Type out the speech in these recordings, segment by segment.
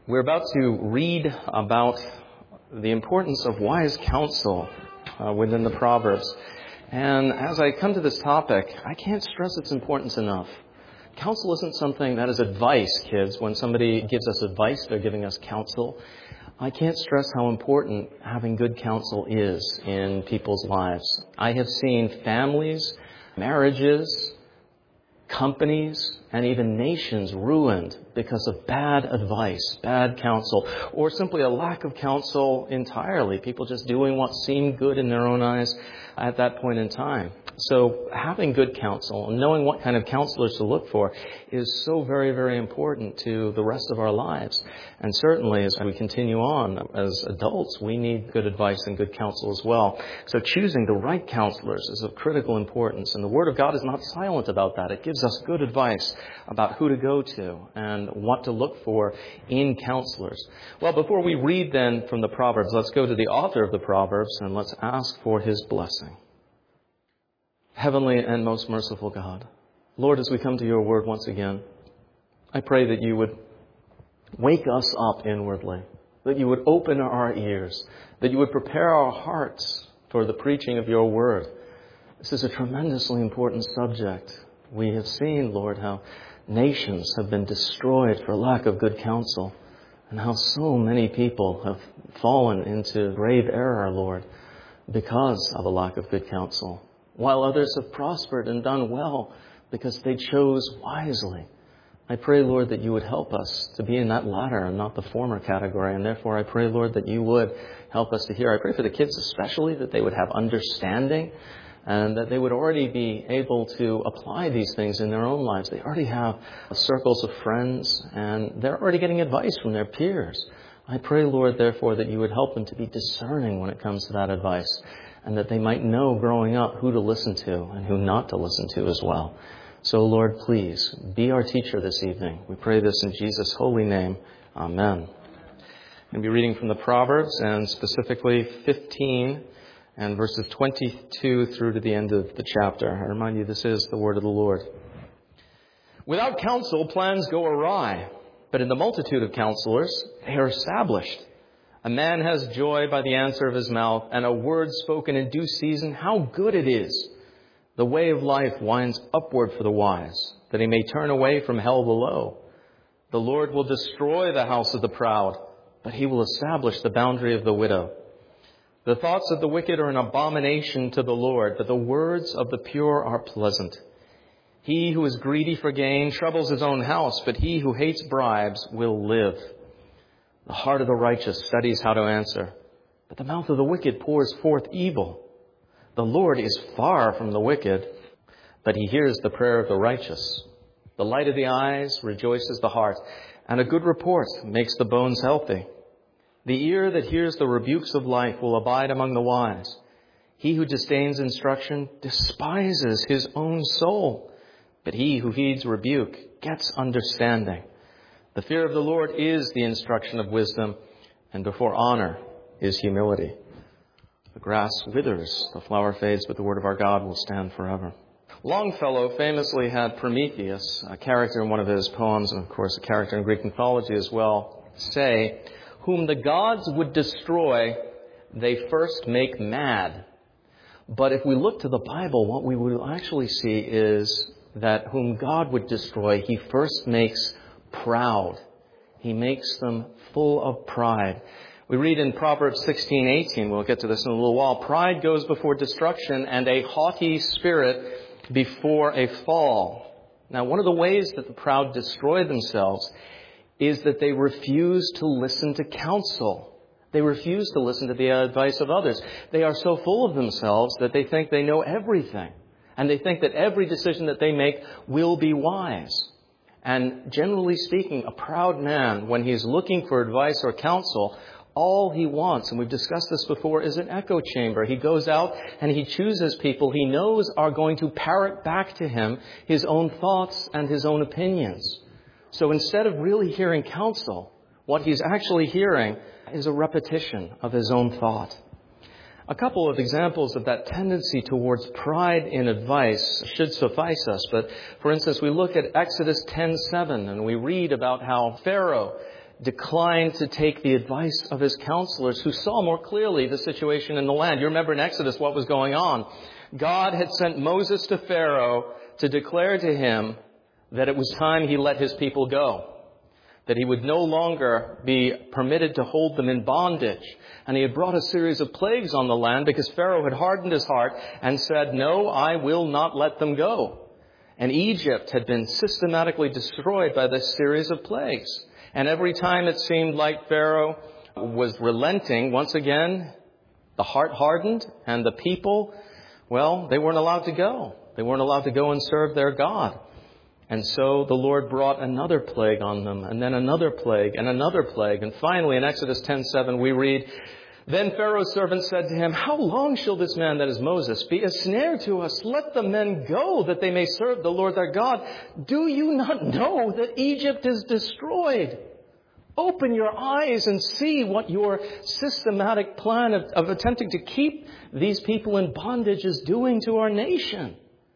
We're about to read about the importance of wise counsel within the Proverbs. And as I come to this topic, I can't stress its importance enough. Counsel isn't something that is advice, kids. When somebody gives us advice, they're giving us counsel. I can't stress how important having good counsel is in people's lives. I have seen families, marriages, companies, and even nations ruined because of bad advice, bad counsel, or simply a lack of counsel entirely. People just doing what seemed good in their own eyes at that point in time. So having good counsel and knowing what kind of counselors to look for is so very, very important to the rest of our lives. And certainly as we continue on as adults, we need good advice and good counsel as well. So choosing the right counselors is of critical importance. And the Word of God is not silent about that. It gives us good advice about who to go to and what to look for in counselors. Well, before we read then from the Proverbs, let's go to the author of the Proverbs and let's ask for his blessing. Heavenly and most merciful God, Lord, as we come to your word once again, I pray that you would wake us up inwardly, that you would open our ears, that you would prepare our hearts for the preaching of your word. This is a tremendously important subject. We have seen, Lord, how nations have been destroyed for lack of good counsel, and how so many people have fallen into grave error, Lord, because of a lack of good counsel, while others have prospered and done well because they chose wisely. I pray, Lord, that you would help us to be in that latter and not the former category. And therefore, I pray, Lord, that you would help us to hear. I pray for the kids especially, that they would have understanding and that they would already be able to apply these things in their own lives. They already have circles of friends and they're already getting advice from their peers. I pray, Lord, therefore, that you would help them to be discerning when it comes to that advice, and that they might know growing up who to listen to and who not to listen to as well. So, Lord, please be our teacher this evening. We pray this in Jesus' holy name. Amen. I'll be reading from the Proverbs, and specifically 15 and verses 22 through to the end of the chapter. I remind you, this is the word of the Lord. Without counsel, plans go awry, but in the multitude of counselors, they are established. A man has joy by the answer of his mouth, and a word spoken in due season, how good it is. The way of life winds upward for the wise, that he may turn away from hell below. The Lord will destroy the house of the proud, but he will establish the boundary of the widow. The thoughts of the wicked are an abomination to the Lord, but the words of the pure are pleasant. He who is greedy for gain troubles his own house, but he who hates bribes will live. The heart of the righteous studies how to answer, but the mouth of the wicked pours forth evil. The Lord is far from the wicked, but he hears the prayer of the righteous. The light of the eyes rejoices the heart, and a good report makes the bones healthy. The ear that hears the rebukes of life will abide among the wise. He who disdains instruction despises his own soul, but he who heeds rebuke gets understanding. The fear of the Lord is the instruction of wisdom, and before honor is humility. The grass withers, the flower fades, but the word of our God will stand forever. Longfellow famously had Prometheus, a character in one of his poems, and of course a character in Greek mythology as well, say, "Whom the gods would destroy, they first make mad." But if we look to the Bible, what we will actually see is that whom God would destroy, he first makes proud. He makes them full of pride. We read in Proverbs 16:18, we'll get to this in a little while, pride goes before destruction and a haughty spirit before a fall. Now, one of the ways that the proud destroy themselves is that they refuse to listen to counsel. They refuse to listen to the advice of others. They are so full of themselves that they think they know everything. And they think that every decision that they make will be wise. And generally speaking, a proud man, when he's looking for advice or counsel, all he wants, and we've discussed this before, is an echo chamber. He goes out and he chooses people he knows are going to parrot back to him his own thoughts and his own opinions. So instead of really hearing counsel, what he's actually hearing is a repetition of his own thought. A couple of examples of that tendency towards pride in advice should suffice us. But for instance, we look at Exodus 10:7 and we read about how Pharaoh declined to take the advice of his counselors who saw more clearly the situation in the land. You remember in Exodus what was going on. God had sent Moses to Pharaoh to declare to him that it was time he let his people go, that he would no longer be permitted to hold them in bondage. And he had brought a series of plagues on the land because Pharaoh had hardened his heart and said, "No, I will not let them go." And Egypt had been systematically destroyed by this series of plagues. And every time it seemed like Pharaoh was relenting, once again, the heart hardened and the people, well, they weren't allowed to go. They weren't allowed to go and serve their God. And so the Lord brought another plague on them, and then another plague, and another plague. And finally, in Exodus 10:7, we read, "Then Pharaoh's servant said to him, 'How long shall this man,'" that is Moses, "'be a snare to us? Let the men go, that they may serve the Lord their God. Do you not know that Egypt is destroyed? Open your eyes and see what your systematic plan of attempting to keep these people in bondage is doing to our nation.'"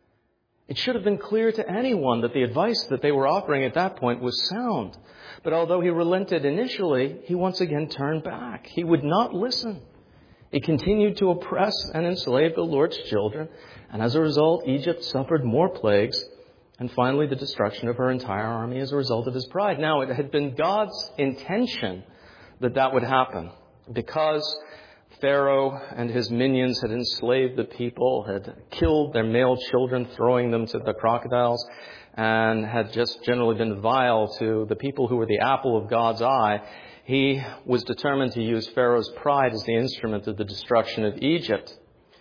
It should have been clear to anyone that the advice that they were offering at that point was sound. But although he relented initially, he once again turned back. He would not listen. He continued to oppress and enslave the Lord's children. And as a result, Egypt suffered more plagues and finally the destruction of her entire army as a result of his pride. Now, it had been God's intention that that would happen because Pharaoh and his minions had enslaved the people, had killed their male children, throwing them to the crocodiles, and had just generally been vile to the people who were the apple of God's eye. He was determined to use Pharaoh's pride as the instrument of the destruction of Egypt.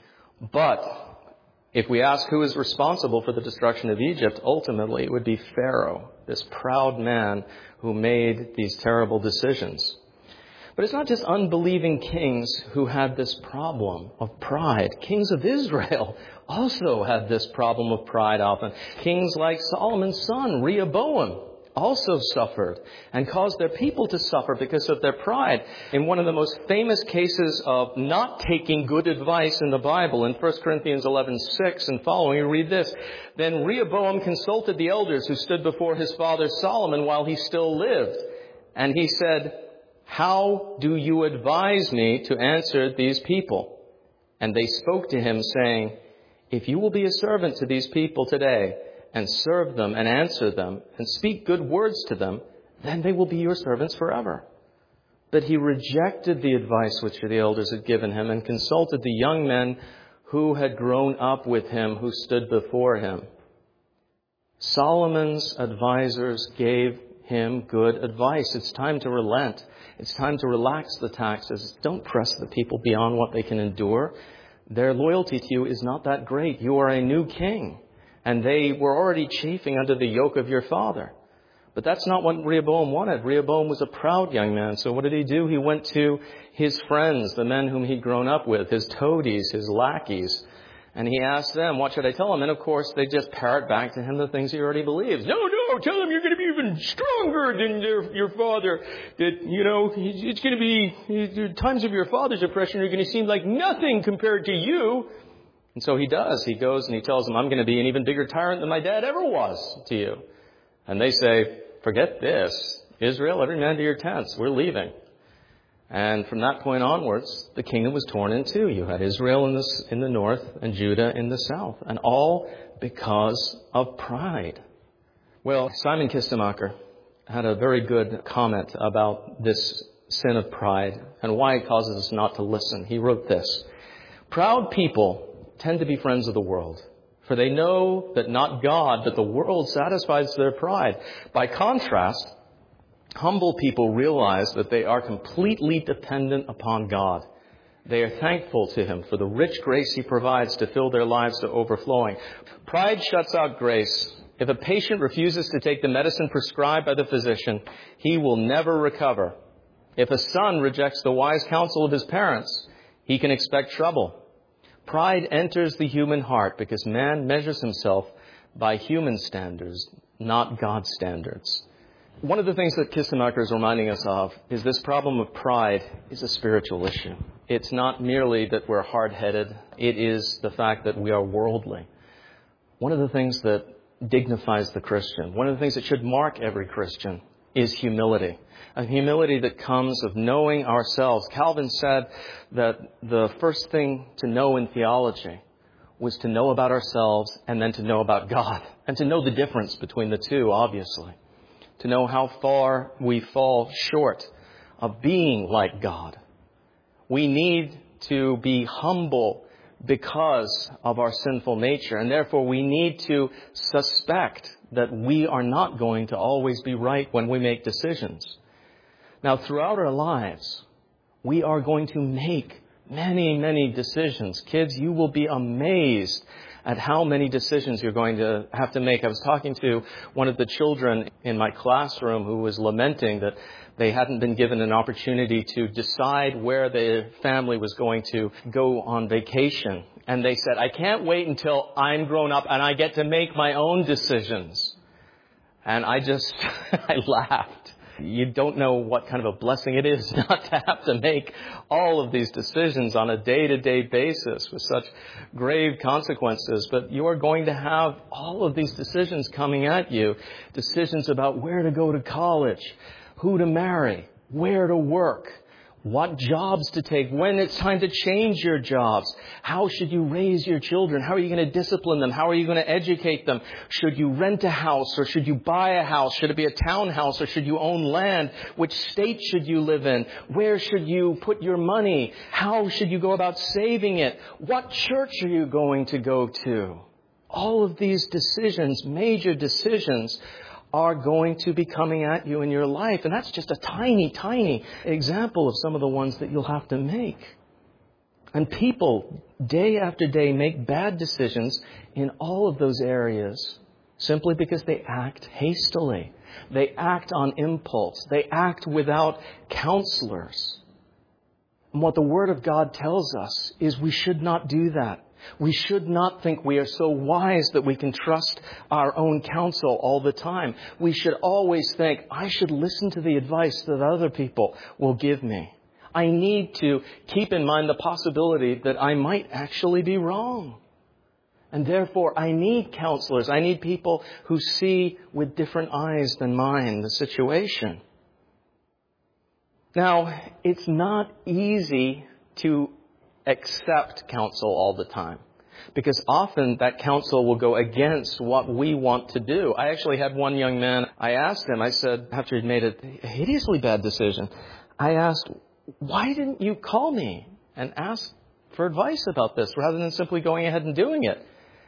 But if we ask who is responsible for the destruction of Egypt, ultimately it would be Pharaoh, this proud man who made these terrible decisions. But it's not just unbelieving kings who had this problem of pride. Kings of Israel also had this problem of pride often. Kings like Solomon's son, Rehoboam, also suffered and caused their people to suffer because of their pride. In one of the most famous cases of not taking good advice in the Bible, in 1 Corinthians 11:6 and following, you read this, "Then Rehoboam consulted the elders who stood before his father Solomon while he still lived. And he said, 'How do you advise me to answer these people?' And they spoke to him, saying, 'If you will be a servant to these people today and serve them and answer them and speak good words to them, then they will be your servants forever.' But he rejected the advice which the elders had given him and consulted the young men who had grown up with him, who stood before him." Solomon's advisors gave him good advice. It's time to relent. It's time to relax the taxes. Don't press the people beyond what they can endure. Their loyalty to you is not that great. You are a new king, and they were already chafing under the yoke of your father. But that's not what Rehoboam wanted. Rehoboam was a proud young man. So what did he do? He went to his friends, the men whom he'd grown up with, his toadies, his lackeys, and he asked them, "What should I tell him?" And of course, they just parrot back to him the things he already believes. No, tell him you're going to be even stronger than your father. That, it's going to be, the times of your father's oppression are going to seem like nothing compared to you. And so he does. He goes and he tells them, "I'm going to be an even bigger tyrant than my dad ever was to you." And they say, "Forget this. Israel, every man to your tents. We're leaving." And from that point onwards, the kingdom was torn in two. You had Israel in the north and Judah in the south. And all because of pride. Well, Simon Kistemaker had a very good comment about this sin of pride and why it causes us not to listen. He wrote this: "Proud people tend to be friends of the world, for they know that not God, but the world satisfies their pride. By contrast, humble people realize that they are completely dependent upon God. They are thankful to Him for the rich grace He provides to fill their lives to overflowing. Pride shuts out grace. If a patient refuses to take the medicine prescribed by the physician, he will never recover. If a son rejects the wise counsel of his parents, he can expect trouble. Pride enters the human heart because man measures himself by human standards, not God's standards." One of the things that Kistemaker is reminding us of is this problem of pride is a spiritual issue. It's not merely that we're hard-headed. It is the fact that we are worldly. One of the things that dignifies the Christian, one of the things that should mark every Christian, is humility. A humility that comes of knowing ourselves. Calvin said that the first thing to know in theology was to know about ourselves and then to know about God. And to know the difference between the two, obviously. To know how far we fall short of being like God. We need to be humble because of our sinful nature. And therefore we need to suspect that we are not going to always be right when we make decisions. Now, throughout our lives, we are going to make many, many decisions. Kids, you will be amazed at how many decisions you're going to have to make. I was talking to one of the children in my classroom who was lamenting that they hadn't been given an opportunity to decide where their family was going to go on vacation. And they said, I can't wait until I'm grown up and I get to make my own decisions. And I laughed. You don't know what kind of a blessing it is not to have to make all of these decisions on a day-to-day basis with such grave consequences. But you are going to have all of these decisions coming at you. Decisions about where to go to college, who to marry, where to work, what jobs to take, when it's time to change your jobs. How should you raise your children? How are you going to discipline them? How are you going to educate them? Should you rent a house or should you buy a house? Should it be a townhouse or should you own land? Which state should you live in? Where should you put your money? How should you go about saving it? What church are you going to go to? All of these decisions, major decisions, are going to be coming at you in your life. And that's just a tiny, tiny example of some of the ones that you'll have to make. And people, day after day, make bad decisions in all of those areas simply because they act hastily. They act on impulse. They act without counselors. And what the Word of God tells us is we should not do that. We should not think we are so wise that we can trust our own counsel all the time. We should always think, I should listen to the advice that other people will give me. I need to keep in mind the possibility that I might actually be wrong. And therefore, I need counselors. I need people who see with different eyes than mine the situation. Now, it's not easy to accept counsel all the time, because often that counsel will go against what we want to do. I actually had one young man, I asked him, I said, after he'd made a hideously bad decision, I asked, why didn't you call me and ask for advice about this rather than simply going ahead and doing it?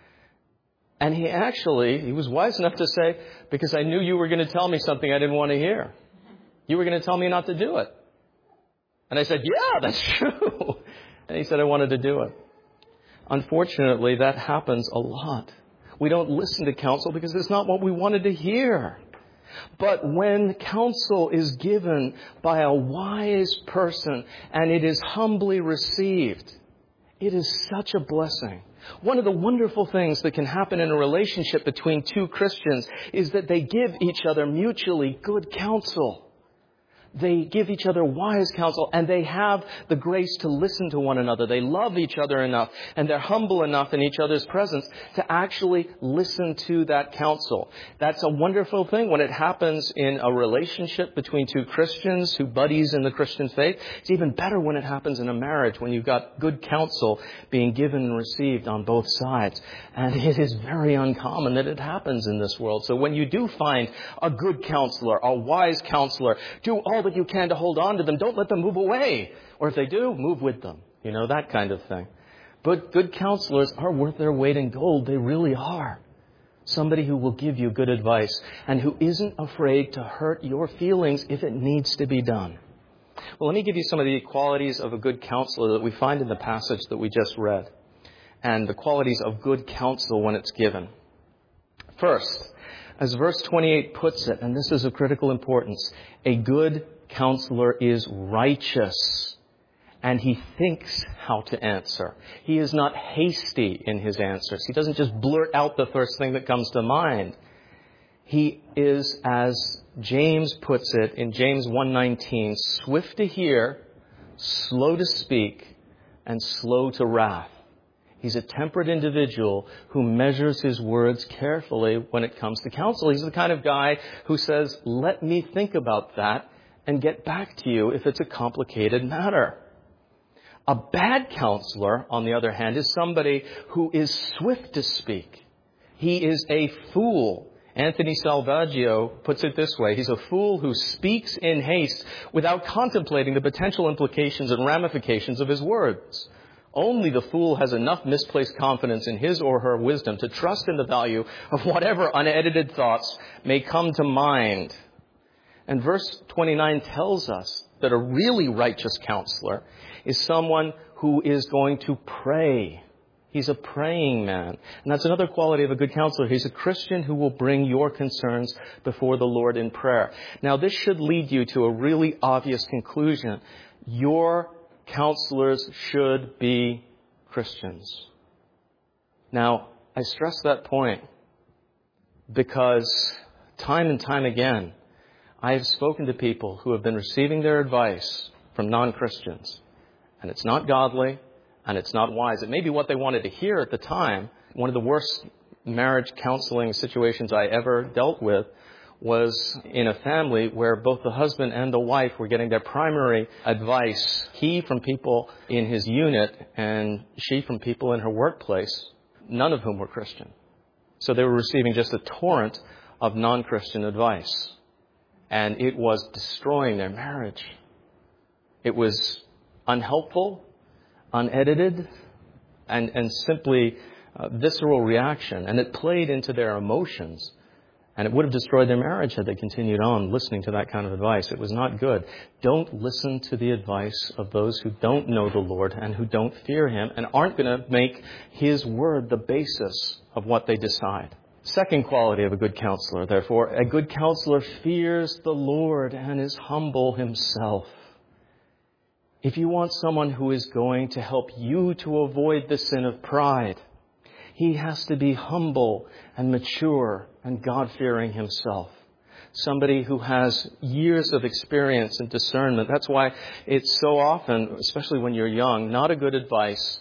And he was wise enough to say, because I knew you were going to tell me something I didn't want to hear. You were going to tell me not to do it. And I said, yeah, that's true. And he said, I wanted to do it. Unfortunately, that happens a lot. We don't listen to counsel because it's not what we wanted to hear. But when counsel is given by a wise person and it is humbly received, it is such a blessing. One of the wonderful things that can happen in a relationship between two Christians is that they give each other mutually good counsel. They give each other wise counsel, and they have the grace to listen to one another. They love each other enough, and they're humble enough in each other's presence to actually listen to that counsel. That's a wonderful thing when it happens in a relationship between two Christians, two buddies in the Christian faith. It's even better when it happens in a marriage, when you've got good counsel being given and received on both sides. And it is very uncommon that it happens in this world. So when you do find a good counselor, a wise counselor, do all that you can to hold on to them. Don't let them move away. Or if they do, move with them. You know, that kind of thing. But good counselors are worth their weight in gold. They really are. Somebody who will give you good advice and who isn't afraid to hurt your feelings if it needs to be done. Well, let me give you some of the qualities of a good counselor that we find in the passage that we just read. And the qualities of good counsel when it's given. First, as verse 28 puts it, and this is of critical importance, a good counselor is righteous, and he thinks how to answer. He is not hasty in his answers. He doesn't just blurt out the first thing that comes to mind. He is, as James puts it in James 1:19, swift to hear, slow to speak, and slow to wrath. He's a temperate individual who measures his words carefully when it comes to counsel. He's the kind of guy who says, let me think about that and get back to you if it's a complicated matter. A bad counselor, on the other hand, is somebody who is swift to speak. He is a fool. Anthony Salvaggio puts it this way. He's a fool who speaks in haste without contemplating the potential implications and ramifications of his words. Only the fool has enough misplaced confidence in his or her wisdom to trust in the value of whatever unedited thoughts may come to mind. And verse 29 tells us that a really righteous counselor is someone who is going to pray. He's a praying man. And that's another quality of a good counselor. He's a Christian who will bring your concerns before the Lord in prayer. Now, this should lead you to a really obvious conclusion. Your counselors should be Christians. Now, I stress that point because time and time again, I have spoken to people who have been receiving their advice from non-Christians. And it's not godly. And it's not wise. It may be what they wanted to hear at the time. One of the worst marriage counseling situations I ever dealt with was in a family where both the husband and the wife were getting their primary advice. He from people in his unit and she from people in her workplace, none of whom were Christian. So they were receiving just a torrent of non-Christian advice. And it was destroying their marriage. It was unhelpful, unedited, and simply visceral reaction. And it played into their emotions. And it would have destroyed their marriage had they continued on listening to that kind of advice. It was not good. Don't listen to the advice of those who don't know the Lord and who don't fear Him and aren't going to make His word the basis of what they decide. Second quality of a good counselor, therefore, a good counselor fears the Lord and is humble himself. If you want someone who is going to help you to avoid the sin of pride, he has to be humble and mature and God-fearing himself. Somebody who has years of experience and discernment. That's why it's so often, especially when you're young, not a good advice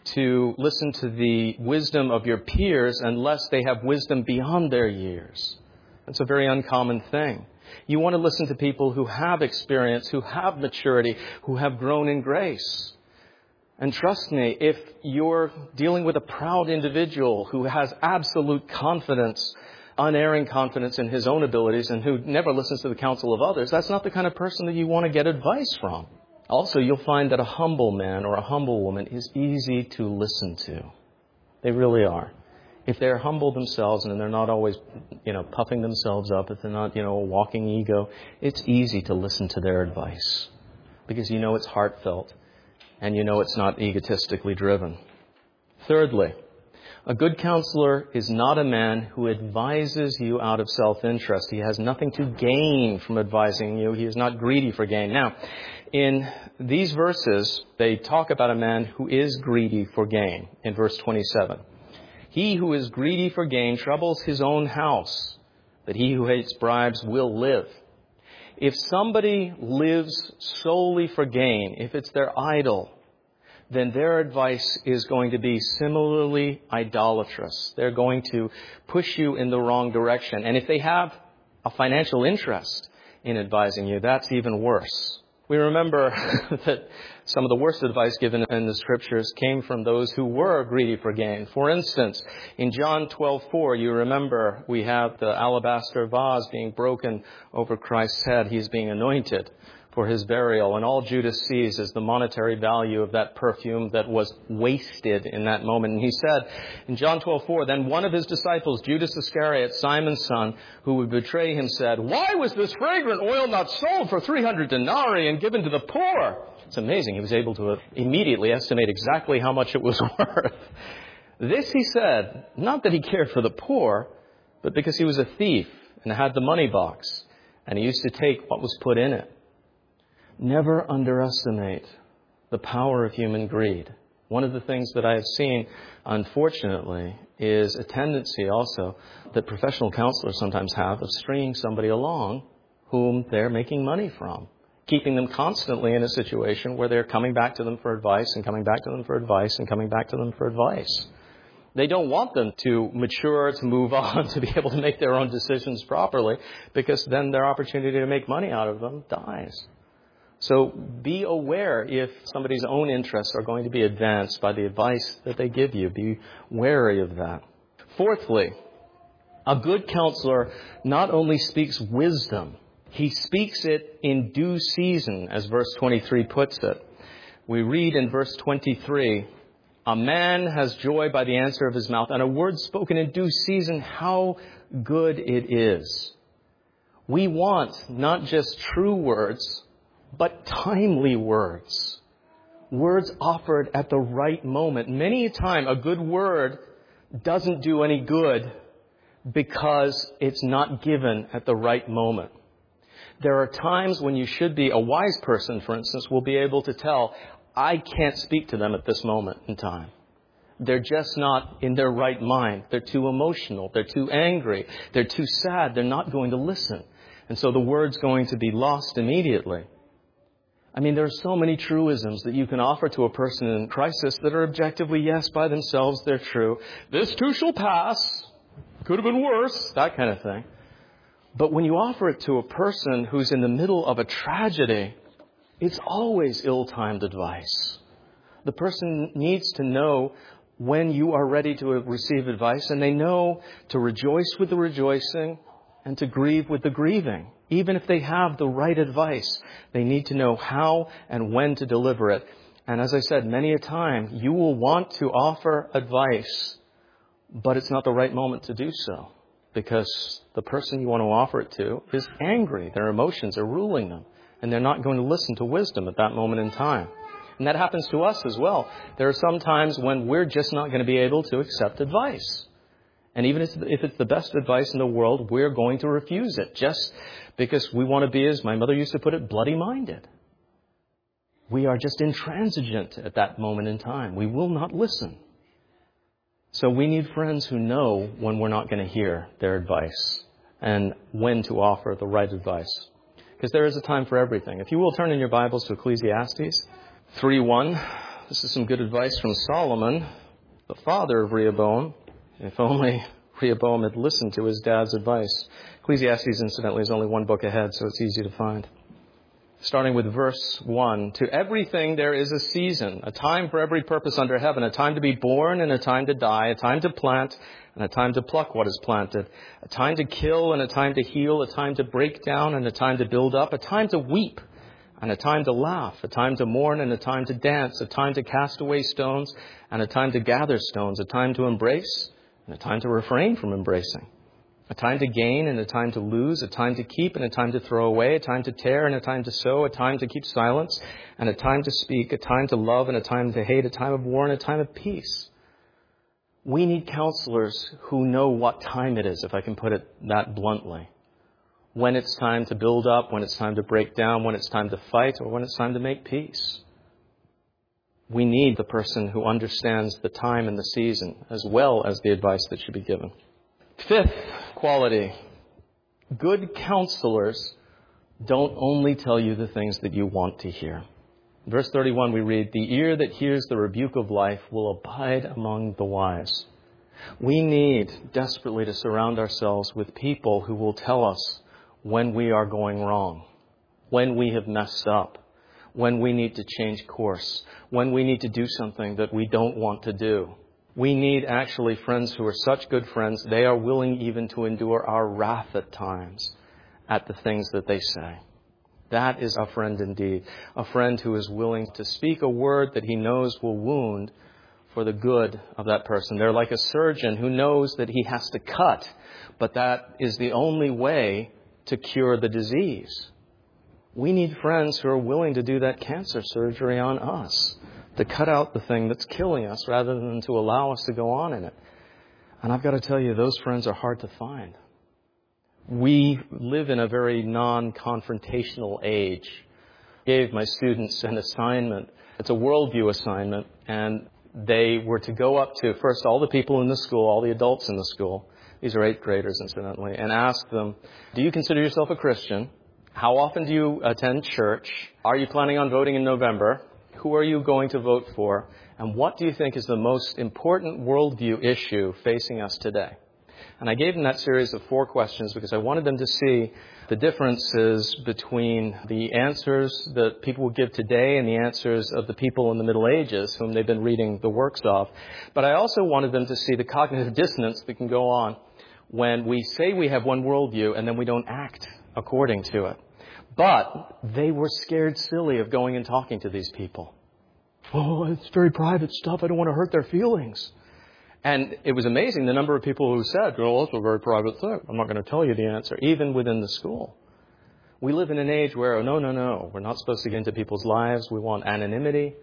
to listen to the wisdom of your peers unless they have wisdom beyond their years. That's a very uncommon thing. You want to listen to people who have experience, who have maturity, who have grown in grace. And trust me, if you're dealing with a proud individual who has absolute confidence, unerring confidence in his own abilities and who never listens to the counsel of others, that's not the kind of person that you want to get advice from. Also, you'll find that a humble man or a humble woman is easy to listen to. They really are. If they're humble themselves and they're not always, puffing themselves up, if they're not, a walking ego, it's easy to listen to their advice because it's heartfelt and it's not egotistically driven. Thirdly, a good counselor is not a man who advises you out of self-interest. He has nothing to gain from advising you. He is not greedy for gain. Now, in these verses, they talk about a man who is greedy for gain in verse 27. He who is greedy for gain troubles his own house, but he who hates bribes will live. If somebody lives solely for gain, if it's their idol, then their advice is going to be similarly idolatrous. They're going to push you in the wrong direction. And if they have a financial interest in advising you, that's even worse. We remember that some of the worst advice given in the Scriptures came from those who were greedy for gain. For instance, in John 12:4, you remember we have the alabaster vase being broken over Christ's head. He's being anointed for his burial. And all Judas sees is the monetary value of that perfume that was wasted in that moment. And he said in John 12:4, then one of his disciples, Judas Iscariot, Simon's son, who would betray him, said, why was this fragrant oil not sold for 300 denarii and given to the poor? It's amazing. He was able to immediately estimate exactly how much it was worth. This he said, not that he cared for the poor, but because he was a thief and had the money box. And he used to take what was put in it. Never underestimate the power of human greed. One of the things that I have seen, unfortunately, is a tendency also that professional counselors sometimes have of stringing somebody along whom they're making money from. keeping them constantly in a situation where they're coming back to them for advice and coming back to them for advice and coming back to them for advice. They don't want them to mature, to move on, to be able to make their own decisions properly, because then their opportunity to make money out of them dies. So be aware if somebody's own interests are going to be advanced by the advice that they give you. Be wary of that. Fourthly, a good counselor not only speaks wisdom, he speaks it in due season, as verse 23 puts it. We read in verse 23, a man has joy by the answer of his mouth, and a word spoken in due season, how good it is. We want not just true words, but timely words. Words offered at the right moment. Many a time, a good word doesn't do any good because it's not given at the right moment. There are times when you should be, a wise person, for instance, will be able to tell, I can't speak to them at this moment in time. They're just not in their right mind. They're too emotional. They're too angry. They're too sad. They're not going to listen. And so the word's going to be lost immediately. I mean, there are so many truisms that you can offer to a person in crisis that are objectively, yes, by themselves, they're true. This too shall pass. Could have been worse. That kind of thing. But when you offer it to a person who's in the middle of a tragedy, it's always ill-timed advice. The person needs to know when you are ready to receive advice, and they know to rejoice with the rejoicing and to grieve with the grieving. Even if they have the right advice, they need to know how and when to deliver it. And as I said, many a time, you will want to offer advice, but it's not the right moment to do so, because the person you want to offer it to is angry. Their emotions are ruling them, and they're not going to listen to wisdom at that moment in time. And that happens to us as well. There are some times when we're just not going to be able to accept advice. And even if it's the best advice in the world, we're going to refuse it just because we want to be, as my mother used to put it, bloody-minded. We are just intransigent at that moment in time. We will not listen. So we need friends who know when we're not going to hear their advice and when to offer the right advice. Because there is a time for everything. If you will turn in your Bibles to Ecclesiastes 3:1. This is some good advice from Solomon, the father of Rehoboam. If only Rehoboam had listened to his dad's advice. Ecclesiastes, incidentally, is only one book ahead, so it's easy to find. Starting with verse 1. To everything there is a season, a time for every purpose under heaven, a time to be born and a time to die, a time to plant and a time to pluck what is planted, a time to kill and a time to heal, a time to break down and a time to build up, a time to weep and a time to laugh, a time to mourn and a time to dance, a time to cast away stones and a time to gather stones, a time to embrace and a time to refrain from embracing, a time to gain and a time to lose, a time to keep and a time to throw away, a time to tear and a time to sow, a time to keep silence and a time to speak, a time to love and a time to hate, a time of war and a time of peace. We need counselors who know what time it is, if I can put it that bluntly. When it's time to build up, when it's time to break down, when it's time to fight, or when it's time to make peace. We need the person who understands the time and the season, as well as the advice that should be given. Fifth quality, good counselors don't only tell you the things that you want to hear. Verse 31 we read, the ear that hears the rebuke of life will abide among the wise. We need desperately to surround ourselves with people who will tell us when we are going wrong, when we have messed up, when we need to change course, when we need to do something that we don't want to do. We need actually friends who are such good friends, they are willing even to endure our wrath at times at the things that they say. That is a friend indeed, a friend who is willing to speak a word that he knows will wound for the good of that person. They're like a surgeon who knows that he has to cut, but that is the only way to cure the disease. We need friends who are willing to do that cancer surgery on us, to cut out the thing that's killing us rather than to allow us to go on in it. And I've got to tell you, those friends are hard to find. We live in a very non-confrontational age. I gave my students an assignment. It's a worldview assignment, and they were to go up to first all the people in the school, all the adults in the school. These are 8th graders, incidentally, and ask them, do you consider yourself a Christian? How often do you attend church? Are you planning on voting in November? Who are you going to vote for? And what do you think is the most important worldview issue facing us today? And I gave them that series of 4 questions because I wanted them to see the differences between the answers that people would give today and the answers of the people in the Middle Ages whom they've been reading the works of. But I also wanted them to see the cognitive dissonance that can go on when we say we have one worldview and then we don't act according to it. But they were scared silly of going and talking to these people. Oh, it's very private stuff. I don't want to hurt their feelings. And it was amazing the number of people who said, well, that's a very private thing. I'm not going to tell you the answer, even within the school. We live in an age where, no, we're not supposed to get into people's lives. We want anonymity.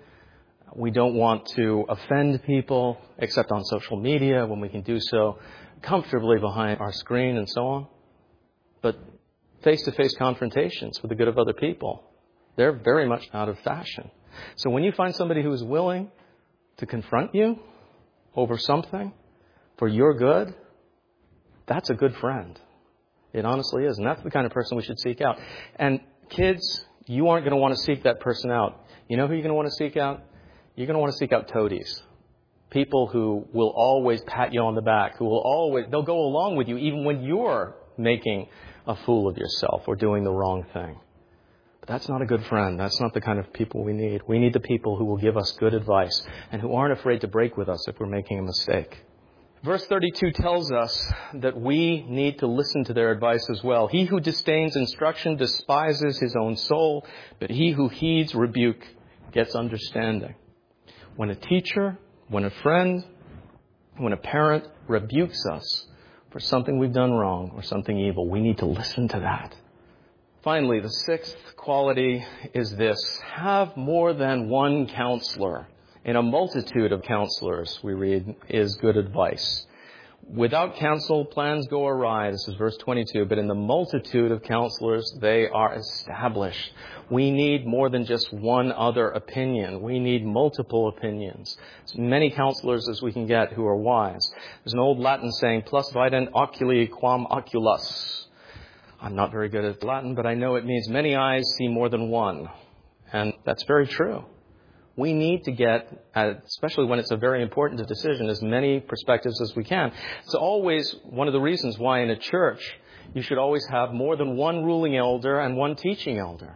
We don't want to offend people, except on social media when we can do so comfortably behind our screen and so on. But face-to-face confrontations for the good of other people, they're very much out of fashion. So when you find somebody who is willing to confront you over something for your good, that's a good friend. It honestly is. And that's the kind of person we should seek out. And kids, you aren't going to want to seek that person out. You know who you're going to want to seek out? You're going to want to seek out toadies. People who will always pat you on the back, they'll go along with you even when you're making a fool of yourself or doing the wrong thing. But that's not a good friend. That's not the kind of people we need. We need the people who will give us good advice and who aren't afraid to break with us if we're making a mistake. Verse 32 tells us that we need to listen to their advice as well. He who disdains instruction despises his own soul, but he who heeds rebuke gets understanding. When a teacher, when a friend, when a parent rebukes us for something we've done wrong or something evil, we need to listen to that. Finally, the 6th quality is this: have more than one counselor. In a multitude of counselors, we read, is good advice. Without counsel, plans go awry. This is verse 22. But in the multitude of counselors, they are established. We need more than just one other opinion. We need multiple opinions. As many counselors as we can get who are wise. There's an old Latin saying, plus vident oculi quam oculus. I'm not very good at Latin, but I know it means many eyes see more than one. And that's very true. We need to get, especially when it's a very important decision, as many perspectives as we can. It's always one of the reasons why in a church you should always have more than one ruling elder and one teaching elder.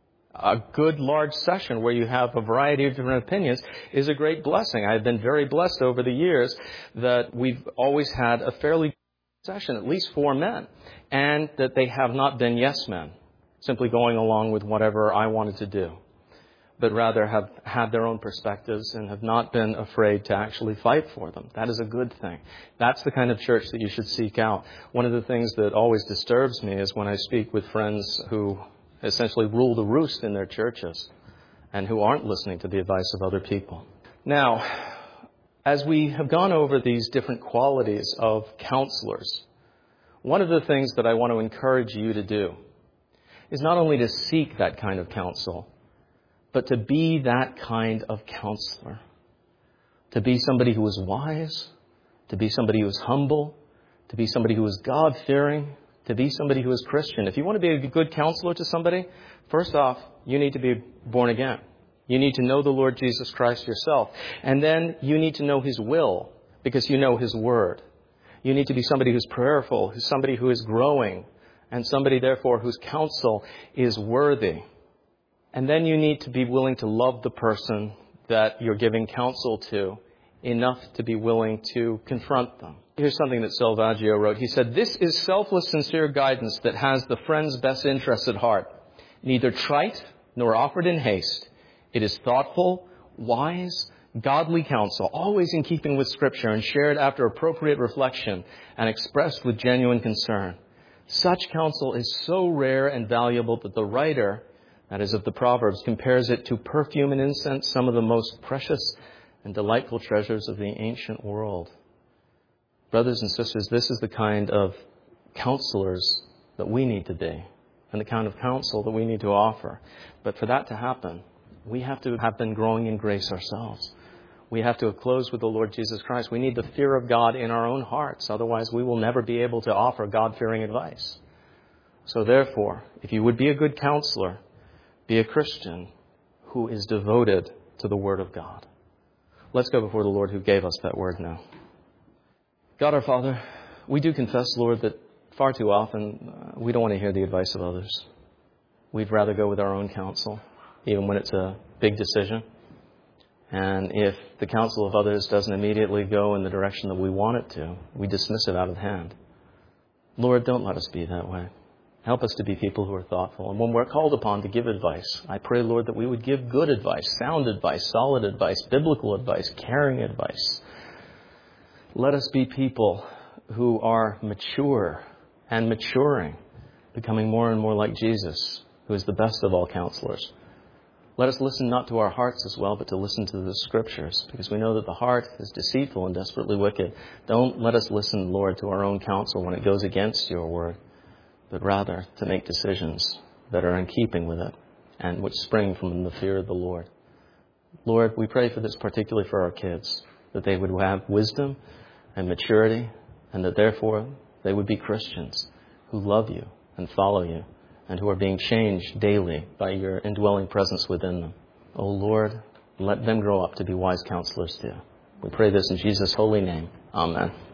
A good large session where you have a variety of different opinions is a great blessing. I've been very blessed over the years that we've always had a fairly session, at least 4 men, and that they have not been yes men, simply going along with whatever I wanted to do, but rather have had their own perspectives and have not been afraid to actually fight for them. That is a good thing. That's the kind of church that you should seek out. One of the things that always disturbs me is when I speak with friends who essentially rule the roost in their churches and who aren't listening to the advice of other people. Now, as we have gone over these different qualities of counselors, one of the things that I want to encourage you to do is not only to seek that kind of counsel, but to be that kind of counselor. To be somebody who is wise, to be somebody who is humble, to be somebody who is God-fearing, to be somebody who is Christian. If you want to be a good counselor to somebody, first off, you need to be born again. You need to know the Lord Jesus Christ yourself. And then you need to know His will because you know His Word. You need to be somebody who's prayerful, who's somebody who is growing, and somebody, therefore, whose counsel is worthy. And then you need to be willing to love the person that you're giving counsel to enough to be willing to confront them. Here's something that Salvaggio wrote. He said, "This is selfless, sincere guidance that has the friend's best interests at heart. Neither trite nor offered in haste. It is thoughtful, wise, godly counsel, always in keeping with Scripture and shared after appropriate reflection and expressed with genuine concern. Such counsel is so rare and valuable that the writer, that is of the Proverbs, compares it to perfume and incense, some of the most precious and delightful treasures of the ancient world." Brothers and sisters, this is the kind of counselors that we need to be and the kind of counsel that we need to offer. But for that to happen, we have to have been growing in grace ourselves. We have to have closed with the Lord Jesus Christ. We need the fear of God in our own hearts. Otherwise, we will never be able to offer God-fearing advice. So therefore, if you would be a good counselor, be a Christian who is devoted to the Word of God. Let's go before the Lord who gave us that Word now. God our Father, we do confess, Lord, that far too often we don't want to hear the advice of others. We'd rather go with our own counsel, even when it's a big decision. And if the counsel of others doesn't immediately go in the direction that we want it to, we dismiss it out of hand. Lord, don't let us be that way. Help us to be people who are thoughtful. And when we're called upon to give advice, I pray, Lord, that we would give good advice, sound advice, solid advice, biblical advice, caring advice. Let us be people who are mature and maturing, becoming more and more like Jesus, who is the best of all counselors. Let us listen not to our hearts as well, but to listen to the Scriptures, because we know that the heart is deceitful and desperately wicked. Don't let us listen, Lord, to our own counsel when it goes against your word, but rather to make decisions that are in keeping with it and which spring from the fear of the Lord. Lord, we pray for this particularly for our kids, that they would have wisdom and maturity, and that therefore they would be Christians who love you and follow you, and who are being changed daily by your indwelling presence within them. Oh Lord, let them grow up to be wise counselors too. We pray this in Jesus' holy name. Amen.